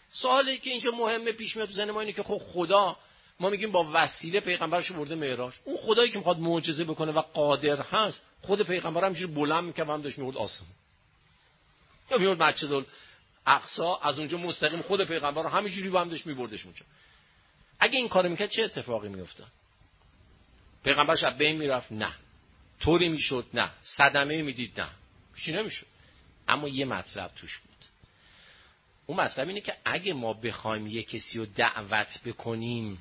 سوالی که اینجا مهمه پیش میاد تو ذهن ما اینه که خب خدا، ما میگیم با وسیله پیغمبرشو برده معراج، اون خدایی که میخواد معجزه بکنه و قادر هست، خود پیغمبر همینجوری بلند میکرد و هم داشت میورد آسمون، یا میورد مسجد الاقصی، از اونجا مستقیم خود پیغمبر رو همینجوری با هم داشت میبردش اونجا. اگه این کارو میکرد چه اتفاقی میافتاد؟ پیغمبرش از بین میرفت؟ نه. طوری میشد؟ نه. صدمه میدید؟ نه. چی نمیشد. اما یه مطلب توش بود. اون مطلب اینه که اگه ما بخوایم یه کسی رو دعوت بکنیم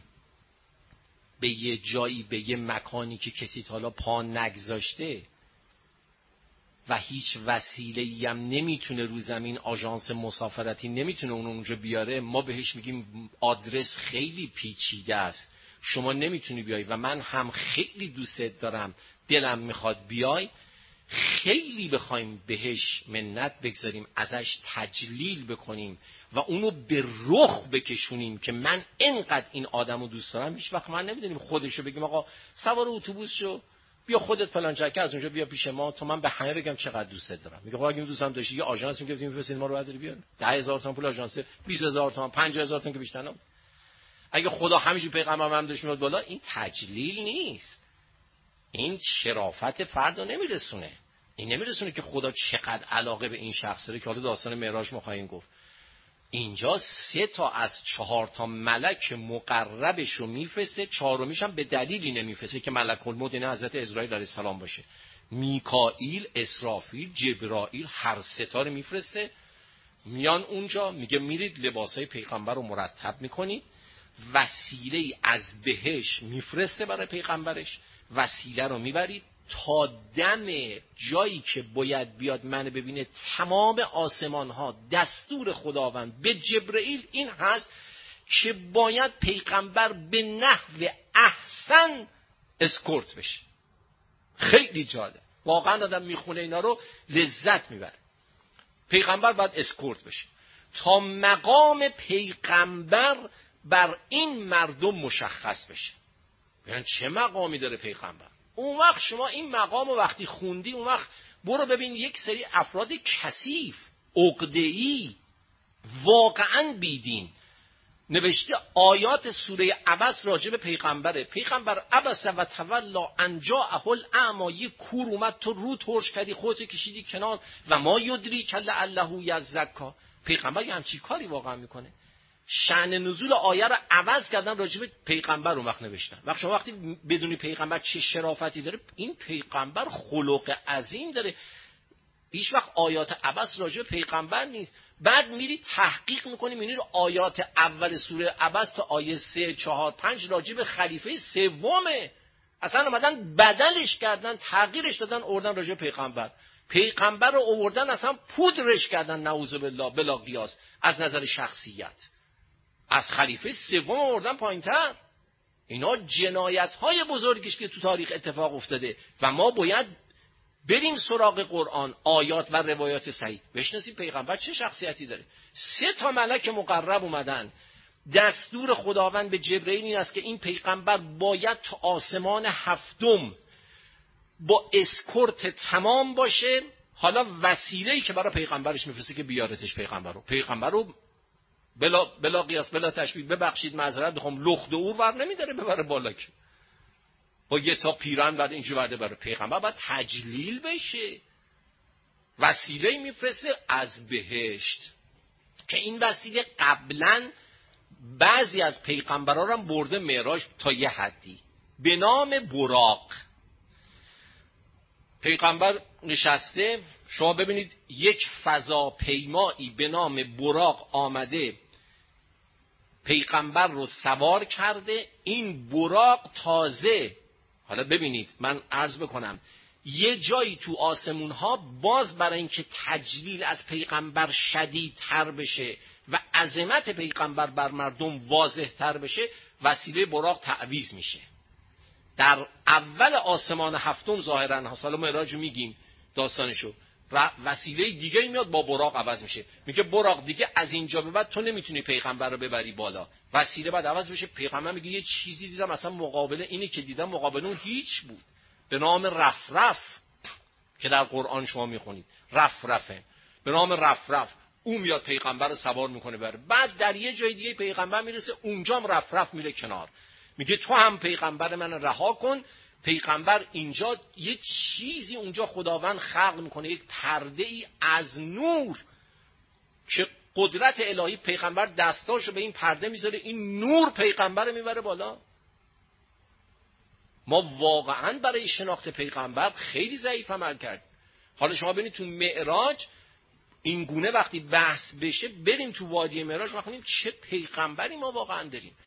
به یه جایی، به یه مکانی که کسی تا حالا پا نگذاشته و هیچ وسیله‌ای هم نمیتونه رو زمین، آژانس مسافرتی نمیتونه اون اونجا بیاره، ما بهش میگیم آدرس خیلی پیچیده است، شما نمیتونی بیای و من هم خیلی دوست دارم، دلم میخواد بیای، خیلی بخوایم بهش منت بگذاریم، ازش تجلیل بکنیم و اونو به رخ بکشونیم که من اینقدر این آدمو دوست دارم، هیچ وقت من نمیدونیم خودشو بگیم آقا سوار اتوبوس شو، بیا خودت فلان جکه از اونجا بیا پیش ما تا من به همه بگم چقدر دوست دارم. میگه آقا اگه دوستم داشتی یه آژانس میگفتیم میفرستید ما رو برداری بیار، 10,000 تومان پول آژانس، 20,000 تومان، 50,000 تومان که بیشتر نبود. اگه خدا همینجوری پیغمبرم داشت میاد بالا، این تجلیل نیست، این شرافت فرد رو نمیرسونه، این نمیرسونه که خدا چقدر علاقه به این شخص داره که حالا داستان معراج ما خواهیم گفت. اینجا 3 تا از 4 تا ملک مقربش رو میفرسته، 4میش هم به دلیلی نمیفرسته که ملک الموت یعنی حضرت اسرائیل علیه السلام باشه. میکائیل، اسرافیل، جبرائیل، هر 3 تا رو میفرسته، میان اونجا، میگه میرید لباسای پیغمبر رو مرتب میکنید، وسیله از بهش میفرسته برای پیغمبرش، وسیله رو میبرید تا دم جایی که باید بیاد منو ببینه، تمام آسمان ها دستور خداوند به جبرئیل این هست که باید پیغمبر به نحو احسن اسکورت بشه. خیلی جالب، واقعا آدم میخونه اینا رو لذت میبره. پیغمبر باید اسکورت بشه تا مقام پیغمبر بر این مردم مشخص بشه. یعنی چه مقامی داره پیغمبر؟ اون وقت شما این مقام رو وقتی خوندی، اون وقت برو ببین یک سری افراد کثیف، عقده‌ای، واقعا بیدین، نوشته آیات سوره عبس راجع به پیغمبره. پیغمبر عبس و تولا ان جاءه الاعمی، یه کور اومد تو رو ترش کردی، خودت کشیدی کنار، و ما یدریک لعله یزکا. پیغمبر یه همچین کاری واقعا میکنه؟ شأن نزول آیه رو عوض کردن، راجع به پیغمبر اون وقت نوشتن. وقت شما وقتی بدونی پیغمبر چه شرافتی داره، این پیغمبر خلق عظیم داره، هیچ وقت آیات عبس راجع به پیغمبر نیست. بعد میری تحقیق میکنی، میبینی آیات اول سوره عبس تا آیه 3 4 5 راجع به خلیفه سومه، اصلا اومدن بدلش کردن، تغییرش دادن، آوردن راجع به پیغمبر رو آوردن اصلا پودرش کردن، نعوذ بالله، بلا قیاس از نظر شخصیت، از خلیفه سوم آوردن پایین‌تر. اینا جنایت‌های بزرگیش که تو تاریخ اتفاق افتاده و ما باید بریم سراغ قرآن، آیات و روایات صحیح، بشناسیم پیغمبر چه شخصیتی داره. 3 تا ملک مقرب اومدن، دستور خداوند به جبرئیل این است که این پیغمبر باید تا آسمان 7 با اسکورت تمام باشه. حالا وسیله‌ای که برای پیغمبرش میفرسته که بیارتش پیغمبر رو بلا قیاس بلا تشبیه، ببخشید معذرت بخوام، لخت و اور ور نمیداره ببره بالا، که با یه تا پیران بعد اینجوری ورده بره. پیغمبر باید تجلیل بشه، وسیله میفرسته از بهشت که این وسیله قبلا بعضی از پیغمبران رو هم برده معراج تا یه حدی، به نام براق. پیغمبر نشسته، شما ببینید یک فضاپیمایی به نام براق آمده، پیغمبر رو سوار کرده. این براق تازه، حالا ببینید من عرض بکنم، یه جایی تو آسمون ها باز برای اینکه تجلیل از پیغمبر شدیدتر بشه و عظمت پیغمبر بر مردم واضح تر بشه، وسیله براق تعویض میشه. در اول آسمان 7 ظاهرا، حالا معراج میگیم داستانشو، وسیله دیگه میاد با براق عوض میشه. میگه براق دیگه از اینجا به بعد تو نمیتونی پیغمبر رو ببری بالا، وسیله بعد عوض بشه. پیغمبر میگه یه چیزی دیدم، اصلا مقابله اینی که دیدم مقابله اون هیچ بود، به نام رفرف که در قرآن شما میخونید، رفرفه به نام رفرف. اون میاد پیغمبر رو سوار میکنه بره. بعد در یه جای دیگه پیغمبر میرسه، اونجا هم رفت میره کنار، میگه تو هم پیغمبر من رها کن. پیغمبر اینجا یه چیزی اونجا خداوند خلق میکنه، یک پرده ای از نور که قدرت الهی، پیغمبر دستاشو به این پرده میذاره، این نور پیغمبر میبره بالا. ما واقعا برای شناخت پیغمبر خیلی ضعیف عمل کردیم. حالا شما ببینید تو معراج این گونه وقتی بحث بشه، بریم تو وادی معراج بخونیم چه پیغمبری ما واقعا داریم.